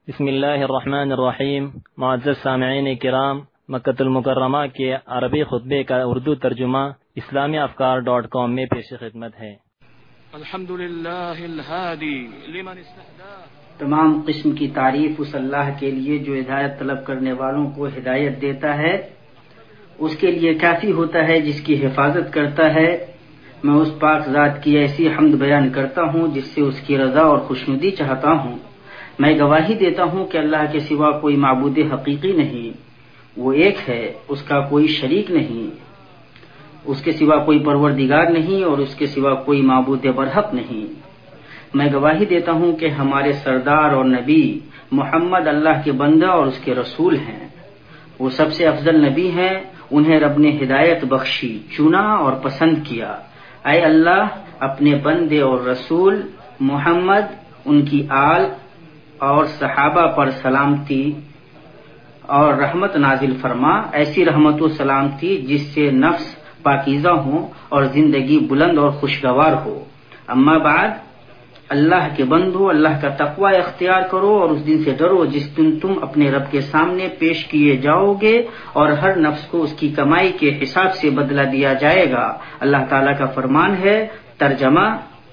بسم اللہ الرحمن الرحیم۔ معزز سامعین کرام، مکۃ المکرمہ کے عربی خطبے کا اردو ترجمہ اسلامیافکار.com میں پیش خدمت ہے۔ الحمدللہ الہادی لمن استہدیٰ۔ تمام قسم کی تعریف اس اللہ کے لیے جو ہدایت طلب کرنے والوں کو ہدایت دیتا ہے، اس کے لیے کافی ہوتا ہے جس کی حفاظت کرتا ہے۔ میں اس پاک ذات کی ایسی حمد بیان کرتا ہوں جس سے اس کی رضا اور خوشنودی چاہتا ہوں۔ میں گواہی دیتا ہوں کہ اللہ کے سوا کوئی معبود حقیقی نہیں، وہ ایک ہے، اس کا کوئی شریک نہیں، اس کے سوا کوئی پروردگار نہیں اور اس کے سوا کوئی معبود برحق نہیں۔ میں گواہی دیتا ہوں کہ ہمارے سردار اور نبی محمد اللہ کے بندہ اور اس کے رسول ہیں۔ وہ سب سے افضل نبی ہیں، انہیں رب نے ہدایت بخشی، چنا اور پسند کیا۔ اے اللہ، اپنے بندے اور رسول محمد، ان کی آل اور صحابہ پر سلامتی اور رحمت نازل فرما، ایسی رحمت و سلامتی جس سے نفس پاکیزہ ہوں اور زندگی بلند اور خوشگوار ہو۔ اما بعد، اللہ کے بندو، اللہ کا تقوی اختیار کرو اور اس دن سے ڈرو جس دن تم اپنے رب کے سامنے پیش کیے جاؤ گے اور ہر نفس کو اس کی کمائی کے حساب سے بدلہ دیا جائے گا۔ اللہ تعالیٰ کا فرمان ہے، ترجمہ: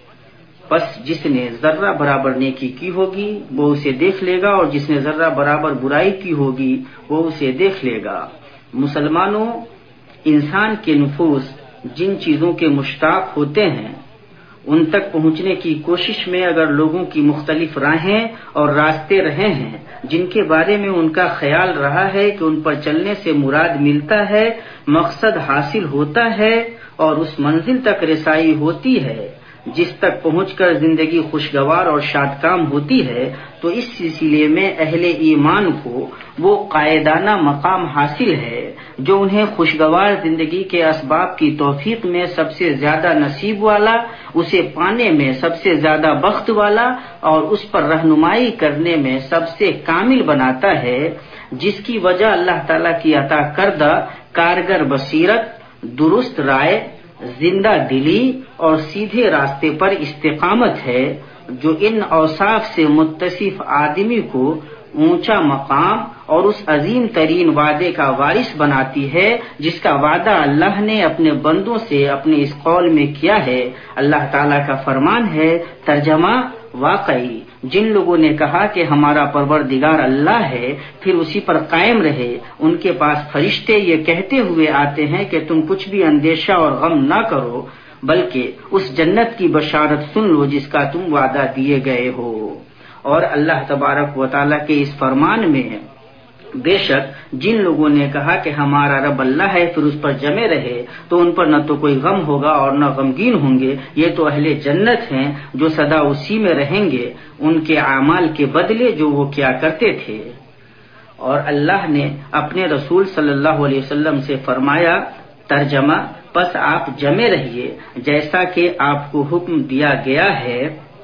پس جس نے ذرہ برابر نیکی کی ہوگی وہ اسے دیکھ لے گا اور جس نے ذرہ برابر برائی کی ہوگی وہ اسے دیکھ لے گا۔ مسلمانوں، انسان کے نفوس جن چیزوں کے مشتاق ہوتے ہیں ان تک پہنچنے کی کوشش میں اگر لوگوں کی مختلف راہیں اور راستے رہے ہیں جن کے بارے میں ان کا خیال رہا ہے کہ ان پر چلنے سے مراد ملتا ہے، مقصد حاصل ہوتا ہے اور اس منزل تک رسائی ہوتی ہے جس تک پہنچ کر زندگی خوشگوار اور شادکام ہوتی ہے، تو اس سلسلے میں اہل ایمان کو وہ قائدانہ مقام حاصل ہے جو انہیں خوشگوار زندگی کے اسباب کی توفیق میں سب سے زیادہ نصیب والا، اسے پانے میں سب سے زیادہ بخت والا اور اس پر رہنمائی کرنے میں سب سے کامل بناتا ہے، جس کی وجہ اللہ تعالیٰ کی عطا کردہ کارگر بصیرت، درست رائے، زندہ دلی اور سیدھے راستے پر استقامت ہے، جو ان اوصاف سے متصف آدمی کو اونچا مقام اور اس عظیم ترین وعدے کا وارث بناتی ہے جس کا وعدہ اللہ نے اپنے بندوں سے اپنے اس قول میں کیا ہے۔ اللہ تعالیٰ کا فرمان ہے، ترجمہ: واقعی جن لوگوں نے کہا کہ ہمارا پروردگار اللہ ہے پھر اسی پر قائم رہے، ان کے پاس فرشتے یہ کہتے ہوئے آتے ہیں کہ تم کچھ بھی اندیشہ اور غم نہ کرو بلکہ اس جنت کی بشارت سن لو جس کا تم وعدہ دیے گئے ہو۔ اور اللہ تبارک و تعالیٰ کے اس فرمان میں بے شک جن لوگوں نے کہا کہ ہمارا رب اللہ ہے پھر اس پر جمے رہے تو ان پر نہ تو کوئی غم ہوگا اور نہ غمگین ہوں گے، یہ تو اہل جنت ہیں جو سدا اسی میں رہیں گے، ان کے اعمال کے بدلے جو وہ کیا کرتے تھے۔ اور اللہ نے اپنے رسول صلی اللہ علیہ وسلم سے فرمایا، ترجمہ: پس آپ جمے رہیے جیسا کہ آپ کو حکم دیا گیا ہے،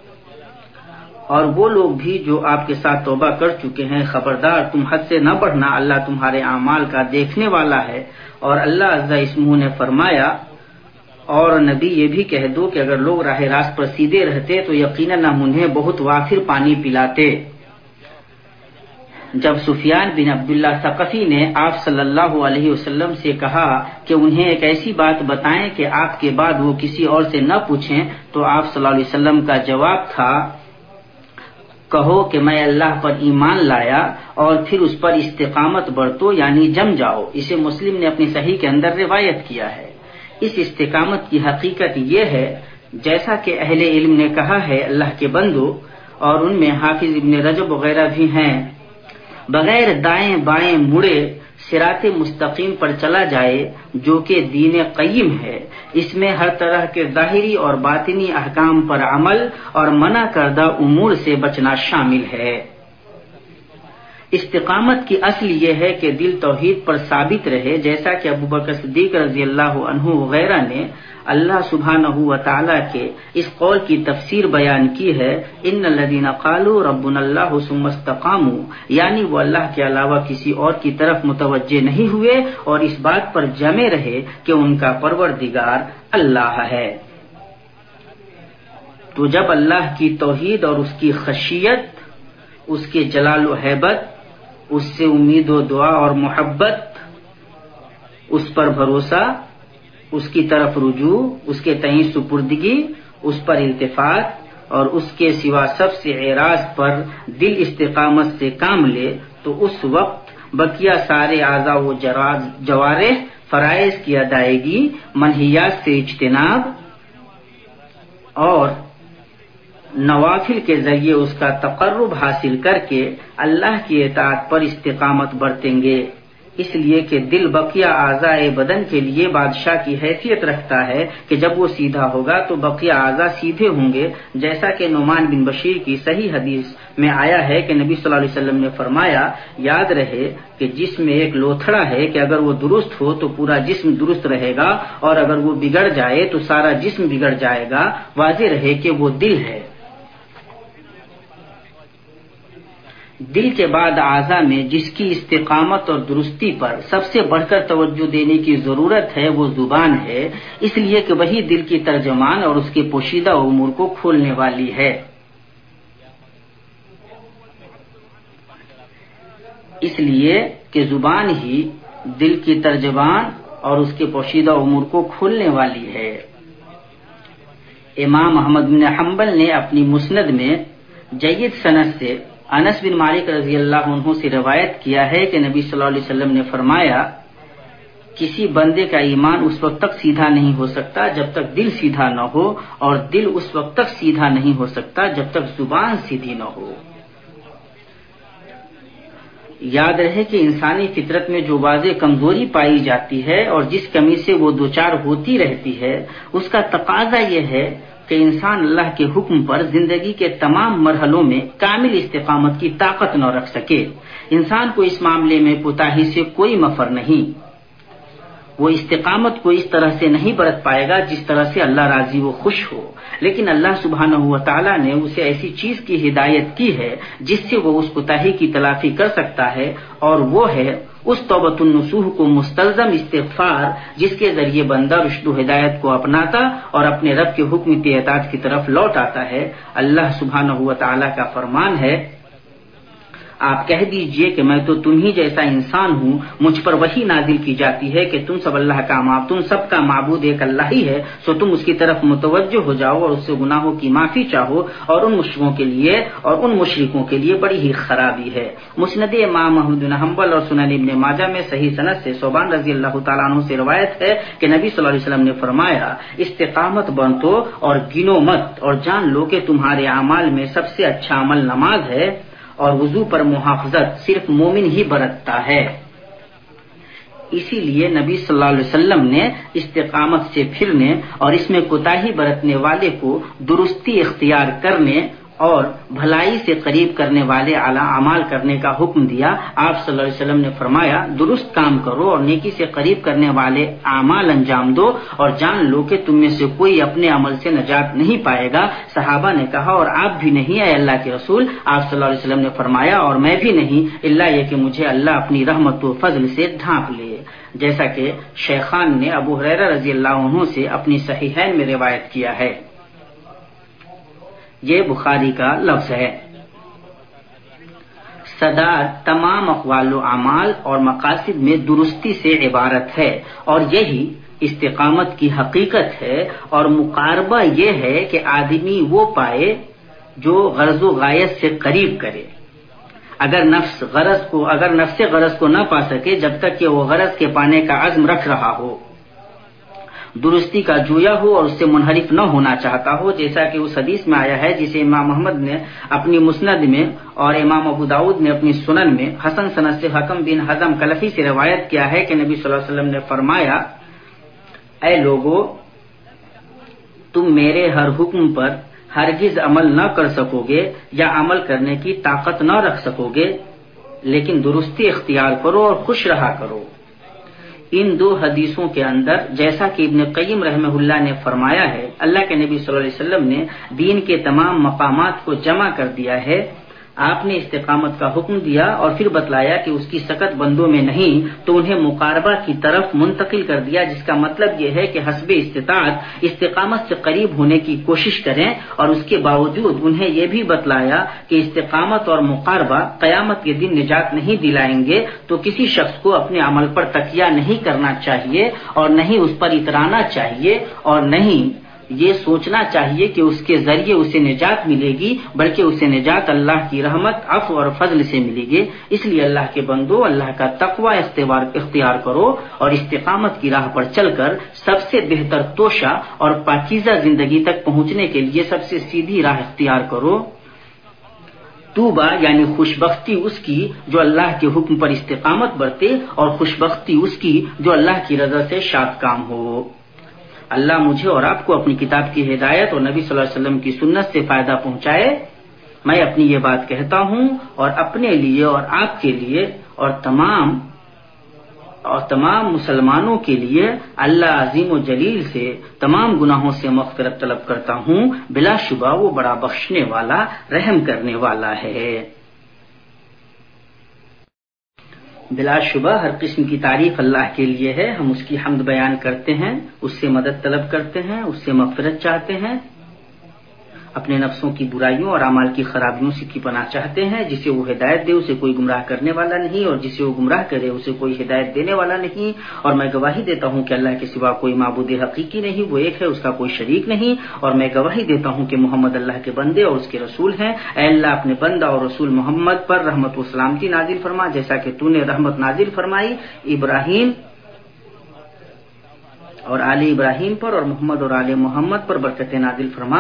اور وہ لوگ بھی جو آپ کے ساتھ توبہ کر چکے ہیں، خبردار تم حد سے نہ بڑھنا، اللہ تمہارے اعمال کا دیکھنے والا ہے۔ اور اللہ عز اسمہ نے فرمایا، اور نبی یہ بھی کہہ دو کہ اگر لوگ راہ راست پر سیدھے رہتے تو یقیناً ہم انہیں بہت وافر پانی پلاتے۔ جب سفیان بن عبداللہ ثقفی نے آپ صلی اللہ علیہ وسلم سے کہا کہ انہیں ایک ایسی بات بتائیں کہ آپ کے بعد وہ کسی اور سے نہ پوچھیں، تو آپ صلی اللہ علیہ وسلم کا جواب تھا، کہو کہ میں اللہ پر ایمان لایا اور پھر اس پر استقامت برتو، یعنی جم جاؤ۔ اسے مسلم نے اپنی صحیح کے اندر روایت کیا ہے۔ اس استقامت کی حقیقت یہ ہے، جیسا کہ اہل علم نے کہا ہے، اللہ کے بندو، اور ان میں حافظ ابن رجب وغیرہ بھی ہیں، بغیر دائیں بائیں مڑے صراط مستقیم پر چلا جائے جو کہ دین قیم ہے۔ اس میں ہر طرح کے ظاہری اور باطنی احکام پر عمل اور منع کردہ امور سے بچنا شامل ہے۔ استقامت کی اصل یہ ہے کہ دل توحید پر ثابت رہے، جیسا کہ ابوبکر صدیق رضی اللہ عنہ وغیرہ نے اللہ سبحانہ و تعالیٰ کے اس قول کی تفسیر بیان کی ہے، ان الذین قالوا ربنا اللہ ثم استقاموا، یعنی وہ اللہ کے علاوہ کسی اور کی طرف متوجہ نہیں ہوئے اور اس بات پر جمے رہے کہ ان کا پروردگار اللہ ہے۔ تو جب اللہ کی توحید اور اس کی خشیت اس کے جلال و ہیبت، اس سے امید و دعا اور محبت، اس پر بھروسہ، اس کی طرف رجوع، اس کے تئیں سپردگی، اس پر التفات اور اس کے سوا سب سے اعراض پر دل استقامت سے کام لے تو اس وقت بقیہ سارے اعضاء و جوارح فرائض کی ادائیگی، منہیات سے اجتناب اور نوافل کے ذریعے اس کا تقرب حاصل کر کے اللہ کی اطاعت پر استقامت برتیں گے، اس لیے کہ دل بقیہ اعضاء بدن کے لیے بادشاہ کی حیثیت رکھتا ہے کہ جب وہ سیدھا ہوگا تو بقیہ اعضاء سیدھے ہوں گے، جیسا کہ نعمان بن بشیر کی صحیح حدیث میں آیا ہے کہ نبی صلی اللہ علیہ وسلم نے فرمایا، یاد رہے کہ جسم میں ایک لوتھڑا ہے کہ اگر وہ درست ہو تو پورا جسم درست رہے گا، اور اگر وہ بگڑ جائے تو سارا جسم بگڑ جائے گا، واضح رہے کہ وہ دل ہے۔ دل کے بعد اعضاء میں جس کی استقامت اور درستی پر سب سے بڑھ کر توجہ دینے کی ضرورت ہے وہ زبان ہے، اس لیے کہ وہی دل کی ترجمان اور اس کے پوشیدہ امور کو کھولنے والی ہے۔ اس لیے کہ زبان ہی دل کی ترجمان اور اس کے پوشیدہ امور کو کھولنے والی ہے۔ امام احمد بن حنبل نے اپنی مسند میں جید سند سے انس بن مالک رضی اللہ عنہ سے روایت کیا ہے کہ نبی صلی اللہ علیہ وسلم نے فرمایا، کسی بندے کا ایمان اس وقت تک سیدھا نہیں ہو سکتا جب تک دل سیدھا نہ ہو، اور دل اس وقت تک سیدھا نہیں ہو سکتا جب تک زبان سیدھی نہ ہو۔ یاد رہے کہ انسانی فطرت میں جو واضح کمزوری پائی جاتی ہے اور جس کمی سے وہ دوچار ہوتی رہتی ہے، اس کا تقاضا یہ ہے کہ انسان اللہ کے حکم پر زندگی کے تمام مرحلوں میں کامل استقامت کی طاقت نہ رکھ سکے۔ انسان کو اس معاملے میں کوتاہی سے کوئی مفر نہیں، وہ استقامت کو اس طرح سے نہیں برت پائے گا جس طرح سے اللہ راضی و خوش ہو، لیکن اللہ سبحانہ و تعالیٰ نے اسے ایسی چیز کی ہدایت کی ہے جس سے وہ اس کوتاہی کی تلافی کر سکتا ہے، اور وہ ہے اس توبۃ النصوح کو مستلزم استغفار جس کے ذریعے بندہ رشد و ہدایت کو اپناتا اور اپنے رب کے حکم کی اطاعت کی طرف لوٹ آتا ہے۔ اللہ سبحانہ و تعالیٰ کا فرمان ہے، آپ کہہ دیجئے کہ میں تو تم ہی جیسا انسان ہوں، مجھ پر وحی نازل کی جاتی ہے کہ تم سب کا معبود ایک اللہ ہی ہے، سو تم اس کی طرف متوجہ ہو جاؤ اور اس سے گناہوں کی معافی چاہو، اور ان مشرکوں کے لیے بڑی ہی خرابی ہے۔ مسند امام احمد بن حنبل اور سنن ابن ماجہ میں صحیح سند سے ثوبان رضی اللہ تعالیٰ عنہ سے روایت ہے کہ نبی صلی اللہ علیہ وسلم نے فرمایا، استقامت برتو اور گنو مت، اور جان لو کہ تمہارے اعمال میں سب سے اچھا عمل نماز ہے، اور وضو پر محافظت صرف مومن ہی برتتا ہے۔ اسی لیے نبی صلی اللہ علیہ وسلم نے استقامت سے پھرنے اور اس میں کوتاہی برتنے والے کو درستی اختیار کرنے اور بھلائی سے قریب کرنے والے اعلیٰ اعمال کرنے کا حکم دیا۔ آپ صلی اللہ علیہ وسلم نے فرمایا، درست کام کرو اور نیکی سے قریب کرنے والے اعمال انجام دو، اور جان لو کہ تم میں سے کوئی اپنے عمل سے نجات نہیں پائے گا۔ صحابہ نے کہا، اور آپ بھی نہیں اے اللہ کے رسول؟ آپ صلی اللہ علیہ وسلم نے فرمایا، اور میں بھی نہیں، الا یہ کہ مجھے اللہ اپنی رحمت و فضل سے ڈھانپ لے، جیسا کہ شیخان نے ابو ہریرہ رضی اللہ عنہ سے اپنی صحیحین میں روایت کیا ہے۔ یہ بخاری کا لفظ ہے۔ صداد تمام اقوال و اعمال اور مقاصد میں درستی سے عبارت ہے، اور یہی استقامت کی حقیقت ہے، اور مقاربہ یہ ہے کہ آدمی وہ پائے جو غرض و غایت سے قریب کرے۔ اگر نفس غرض کو نہ پا سکے جب تک کہ وہ غرض کے پانے کا عزم رکھ رہا ہو، درستی کا جویا ہو اور اس سے منحرف نہ ہونا چاہتا ہو، جیسا کہ اس حدیث میں آیا ہے جسے امام محمد نے اپنی مسند میں اور امام ابو داؤد نے اپنی سنن میں حسن سند سے حکم بن حزم کلفی سے روایت کیا ہے کہ نبی صلی اللہ علیہ وسلم نے فرمایا، اے لوگو، تم میرے ہر حکم پر ہرگز عمل نہ کر سکو گے یا عمل کرنے کی طاقت نہ رکھ سکو گے، لیکن درستی اختیار کرو اور خوش رہا کرو۔ ان دو حدیثوں کے اندر، جیسا کہ ابن قیم رحمہ اللہ نے فرمایا ہے، اللہ کے نبی صلی اللہ علیہ وسلم نے دین کے تمام مقامات کو جمع کر دیا ہے، آپ نے استقامت کا حکم دیا اور پھر بتلایا کہ اس کی سکت بندوں میں نہیں تو انہیں مقاربہ کی طرف منتقل کر دیا، جس کا مطلب یہ ہے کہ حسب استطاعت استقامت سے قریب ہونے کی کوشش کریں، اور اس کے باوجود انہیں یہ بھی بتلایا کہ استقامت اور مقاربہ قیامت کے دن نجات نہیں دلائیں گے، تو کسی شخص کو اپنے عمل پر تکیہ نہیں کرنا چاہیے اور نہیں اس پر اترانا چاہیے اور نہیں یہ سوچنا چاہیے کہ اس کے ذریعے اسے نجات ملے گی، بلکہ اسے نجات اللہ کی رحمت، عفو اور فضل سے ملے گی۔ اس لیے اللہ کے بندو، اللہ کا تقوی اختیار کرو اور استقامت کی راہ پر چل کر سب سے بہتر توشہ اور پاکیزہ زندگی تک پہنچنے کے لیے سب سے سیدھی راہ اختیار کرو۔ توبہ یعنی خوشبختی اس کی جو اللہ کے حکم پر استقامت برتے، اور خوشبختی اس کی جو اللہ کی رضا سے شاد کام ہو۔ اللہ مجھے اور آپ کو اپنی کتاب کی ہدایت اور نبی صلی اللہ علیہ وسلم کی سنت سے فائدہ پہنچائے۔ میں اپنی یہ بات کہتا ہوں اور اپنے لیے اور آپ کے لیے اور تمام مسلمانوں کے لیے اللہ عظیم و جلیل سے تمام گناہوں سے مغفرت طلب کرتا ہوں، بلا شبہ وہ بڑا بخشنے والا، رحم کرنے والا ہے۔ بلا شبہ ہر قسم کی تعریف اللہ کے لیے ہے، ہم اس کی حمد بیان کرتے ہیں، اس سے مدد طلب کرتے ہیں، اس سے مغفرت چاہتے ہیں، اپنے نفسوں کی برائیوں اور اعمال کی خرابیوں سے کی پناہ چاہتے ہیں۔ جسے وہ ہدایت دے اسے کوئی گمراہ کرنے والا نہیں، اور جسے وہ گمراہ کرے اسے کوئی ہدایت دینے والا نہیں۔ اور میں گواہی دیتا ہوں کہ اللہ کے سوا کوئی معبود حقیقی نہیں، وہ ایک ہے، اس کا کوئی شریک نہیں۔ اور میں گواہی دیتا ہوں کہ محمد اللہ کے بندے اور اس کے رسول ہیں۔ اے اللہ اپنے بندہ اور رسول محمد پر رحمت و سلامتی نازل فرما، جیسا کہ تو نے رحمت نازل فرمائی ابراہیم اور آل ابراہیم پر، اور محمد اور آل محمد پر برکت نازل فرما۔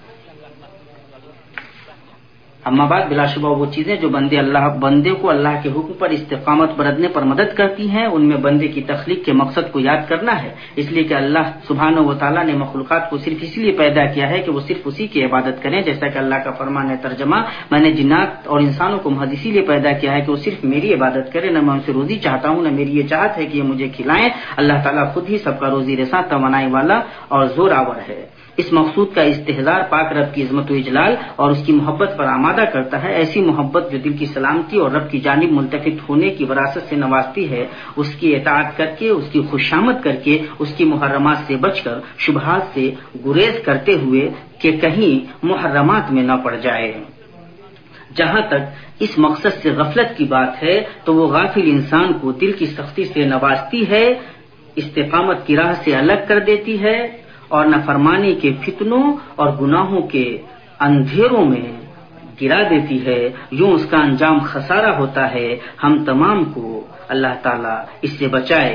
اما بعد، بلا شبہ وہ چیزیں جو بندے کو اللہ کے حکم پر استقامت برتنے پر مدد کرتی ہیں، ان میں بندے کی تخلیق کے مقصد کو یاد کرنا ہے، اس لیے کہ اللہ سبحانہ و تعالیٰ نے مخلوقات کو صرف اس لیے پیدا کیا ہے کہ وہ صرف اسی کی عبادت کریں، جیسا کہ اللہ کا فرمان ہے ترجمہ، میں نے جنات اور انسانوں کو محض اسی لیے پیدا کیا ہے کہ وہ صرف میری عبادت کریں، نہ میں ان سے روزی چاہتا ہوں، نہ میری یہ چاہت ہے کہ یہ مجھے کھلائیں۔ اللہ تعالیٰ خود ہی سب کا روزی رساں، توانائی والا اور زور آور ہے۔ اس مقصود کا استحضار پاک رب کی عظمت و اجلال اور اس کی محبت پر آمادہ کرتا ہے، ایسی محبت جو دل کی سلامتی اور رب کی جانب ملتفت ہونے کی وراثت سے نوازتی ہے، اس کی اطاعت کر کے، اس کی خوشامد کر کے، اس کی محرمات سے بچ کر، شبہات سے گریز کرتے ہوئے کہ کہیں محرمات میں نہ پڑ جائے۔ جہاں تک اس مقصد سے غفلت کی بات ہے تو وہ غافل انسان کو دل کی سختی سے نوازتی ہے، استقامت کی راہ سے الگ کر دیتی ہے اور نافرمانی کے فتنوں اور گناہوں کے اندھیروں میں گرا دیتی ہے۔ یوں اس کا انجام خسارہ ہوتا ہے۔ ہم تمام کو اللہ تعالیٰ اس سے بچائے۔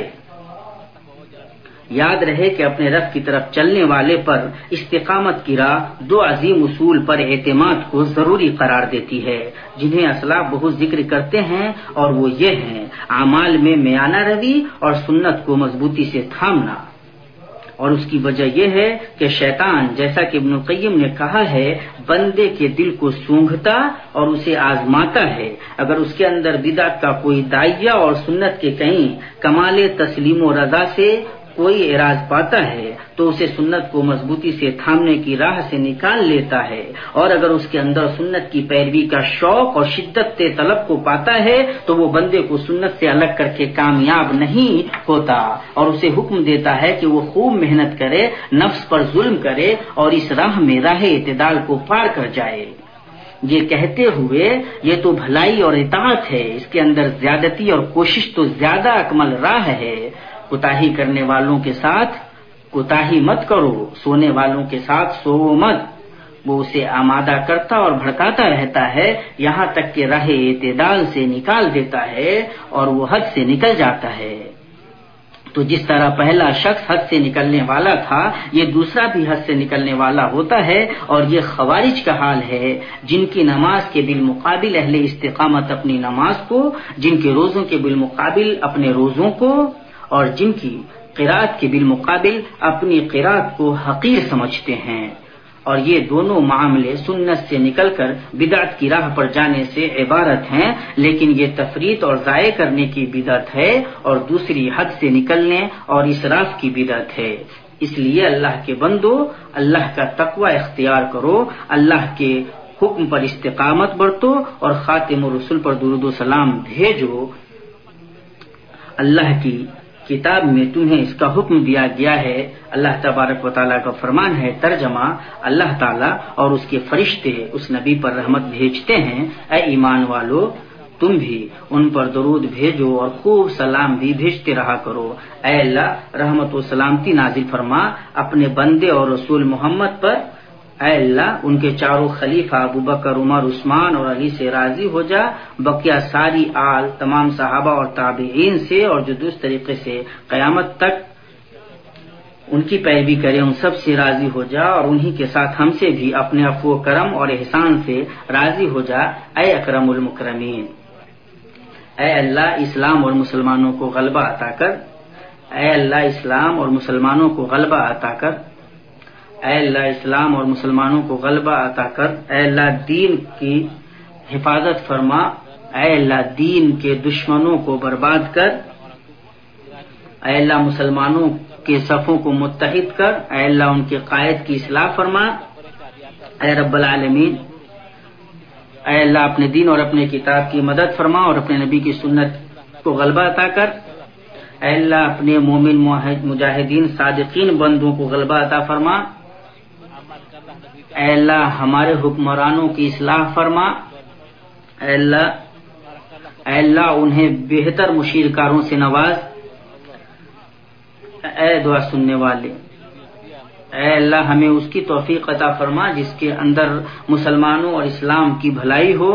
یاد رہے کہ اپنے رب کی طرف چلنے والے پر استقامت کی راہ دو عظیم اصول پر اعتماد کو ضروری قرار دیتی ہے، جنہیں اسلاف بہت ذکر کرتے ہیں، اور وہ یہ ہیں: اعمال میں میانہ روی اور سنت کو مضبوطی سے تھامنا۔ اور اس کی وجہ یہ ہے کہ شیطان، جیسا کہ ابن القیم نے کہا ہے، بندے کے دل کو سونگھتا اور اسے آزماتا ہے۔ اگر اس کے اندر بدعت کا کوئی داعیہ اور سنت کے کہیں کمال تسلیم و رضا سے کوئی اعراض پاتا ہے تو اسے سنت کو مضبوطی سے تھامنے کی راہ سے نکال لیتا ہے، اور اگر اس کے اندر سنت کی پیروی کا شوق اور شدت طلب کو پاتا ہے تو وہ بندے کو سنت سے الگ کر کے کامیاب نہیں ہوتا، اور اسے حکم دیتا ہے کہ وہ خوب محنت کرے، نفس پر ظلم کرے اور اس راہ میں راہ اعتدال کو پار کر جائے۔ یہ کہتے ہوئے یہ تو بھلائی اور اطاعت ہے، اس کے اندر زیادتی اور کوشش تو زیادہ اکمل راہ ہے۔ کوتاہی کرنے والوں کے ساتھ کوتاہی مت کرو، سونے والوں کے ساتھ سو مت۔ وہ اسے آمادہ کرتا اور بھڑکاتا رہتا ہے، یہاں تک کہ راہ اعتدال سے نکال دیتا ہے اور وہ حد سے نکل جاتا ہے۔ تو جس طرح پہلا شخص حد سے نکلنے والا تھا، یہ دوسرا بھی حد سے نکلنے والا ہوتا ہے، اور یہ خوارج کا حال ہے، جن کی نماز کے بالمقابل اہل استقامت اپنی نماز کو، جن کے روزوں کے بالمقابل اپنے روزوں کو، اور جن کی قرات کے بالمقابل اپنی قرات کو حقیر سمجھتے ہیں۔ اور یہ دونوں معاملے سنت سے نکل کر بدعت کی راہ پر جانے سے عبارت ہیں، لیکن یہ تفریط اور ضائع کرنے کی بدعت ہے، اور دوسری حد سے نکلنے اور اسراف کی بدعت ہے۔ اس لیے اللہ کے بندو، اللہ کا تقوی اختیار کرو، اللہ کے حکم پر استقامت برتو اور خاتم الرسل پر درود و سلام بھیجو. اللہ کی کتاب میں تمہیں اس کا حکم دیا گیا ہے. اللہ تبارک و تعالیٰ کا فرمان ہے. ترجمہ: اللہ تعالیٰ اور اس کے فرشتے اس نبی پر رحمت بھیجتے ہیں. اے ایمان والو، تم بھی ان پر درود بھیجو اور خوب سلام بھی بھیجتے رہا کرو. اے اللہ، رحمت و سلامتی نازل فرما اپنے بندے اور رسول محمد پر. اے اللہ، ان کے چاروں خلیفہ ابو بکر، عمر، عثمان اور علی سے راضی ہو جا. بقیہ ساری آل، تمام صحابہ اور تابعین سے، اور جو درست طریقے سے قیامت تک ان کی پیروی کرے، ان سب سے راضی ہو جا، اور انہی کے ساتھ ہم سے بھی اپنے عفو و کرم اور احسان سے راضی ہو جا. اے اکرم المکرمین، اے اللہ، اسلام اور مسلمانوں کو غلبہ عطا کر. اے اللہ، اسلام اور مسلمانوں کو غلبہ عطا کر. اے اللہ، اسلام اور مسلمانوں کو غلبہ عطا کر. اے اللہ، دین کی حفاظت فرما. اے اللہ، دین کے دشمنوں کو برباد کر. اے اللہ، مسلمانوں کے صفوں کو متحد کر. اے اللہ، ان کے قائد کی اصلاح فرما. اے رب العالمین، اے اللہ، اپنے دین اور اپنے کتاب کی مدد فرما اور اپنے نبی کی سنت کو غلبہ عطا کر. اے اللہ، اپنے مومن مجاہدین صادقین بندوں کو غلبہ عطا فرما. اے اللہ، ہمارے حکمرانوں کی اصلاح فرما. اے اللہ، انہیں بہتر مشیر کاروں سے نواز. اے دعا سننے والے، اے اللہ، ہمیں اس کی توفیق عطا فرما جس کے اندر مسلمانوں اور اسلام کی بھلائی ہو.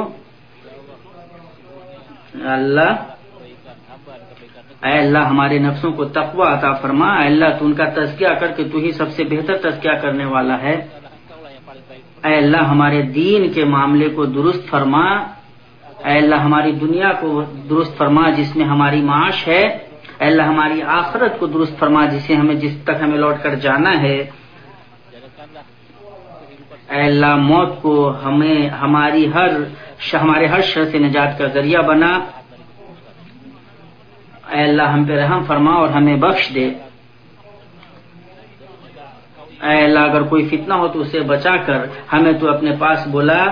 اے اللہ، ہمارے نفسوں کو تقوی عطا فرما. اے اللہ، تو ان کا تزکیہ کر کے تو ہی سب سے بہتر تزکیہ کرنے والا ہے. اے اللہ، ہمارے دین کے معاملے کو درست فرما. اے اللہ، ہماری دنیا کو درست فرما جس میں ہماری معاش ہے. اے اللہ، ہماری آخرت کو درست فرما جس تک ہمیں لوٹ کر جانا ہے. اے اللہ، موت کو ہمارے ہر شر سے نجات کا ذریعہ بنا. اے اللہ، ہم پہ رحم فرما اور ہمیں بخش دے. اے اللہ، اگر کوئی فتنہ ہو تو اسے بچا کر ہمیں تو اپنے پاس بلا.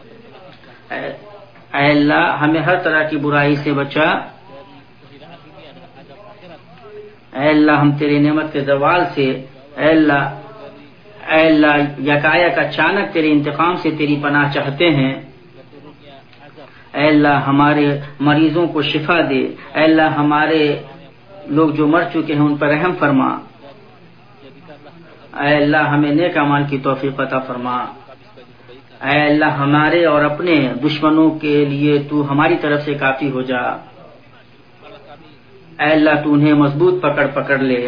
اے اللہ، ہمیں ہر طرح کی برائی سے بچا. اے اللہ، ہم تیری نعمت کے زوال سے، اے اللہ یکایک اچانک تیرے انتقام سے تیری پناہ چاہتے ہیں. اے اللہ، ہمارے مریضوں کو شفا دے. اے اللہ، ہمارے لوگ جو مر چکے ہیں ان پر رحم فرما. اے اللہ، ہمیں نیک اعمال کی توفیق عطا فرما. اے اللہ، ہمارے اور اپنے دشمنوں کے لیے تو ہماری طرف سے کافی ہو جا. اے اللہ، تو انہیں مضبوط پکڑ لے.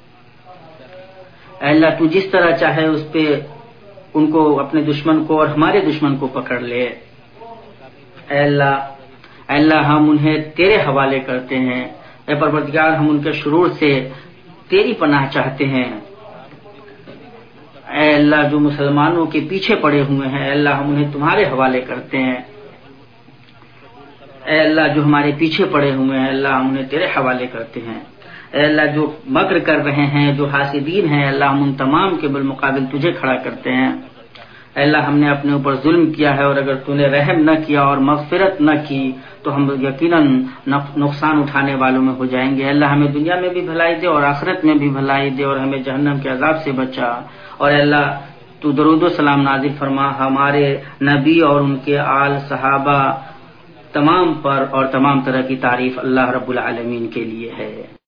اے اللہ، تو جس طرح چاہے اس پہ ان کو، اپنے دشمن کو اور ہمارے دشمن کو پکڑ لے. اے اللہ، ہم انہیں تیرے حوالے کرتے ہیں. اے پروردگار، ہم ان کے شرور سے تیری پناہ چاہتے ہیں. اے اللہ، جو مسلمانوں کے پیچھے پڑے ہوئے ہیں، اے اللہ، ہم انہیں تمہارے حوالے کرتے ہیں. اے اللہ، جو ہمارے پیچھے پڑے ہوئے ہیں، اللہ، ہم انہیں تیرے حوالے کرتے ہیں. اے اللہ، جو مکر کر رہے ہیں، جو حاسدین ہیں، اللہ، ہم ان تمام کے بالمقابل تجھے کھڑا کرتے ہیں. اے اللہ، ہم نے اپنے اوپر ظلم کیا ہے، اور اگر تو نے رحم نہ کیا اور مغفرت نہ کی تو ہم یقیناً نقصان اٹھانے والوں میں ہو جائیں گے. اللہ، ہمیں دنیا میں بھی بھلائی دے اور آخرت میں بھی بھلائی دے، اور ہمیں جہنم کے عذاب سے بچا. اور اے اللہ، تو درود و سلام نازل فرما ہمارے نبی اور ان کے آل صحابہ تمام پر، اور تمام طرح کی تعریف اللہ رب العالمین کے لیے ہے.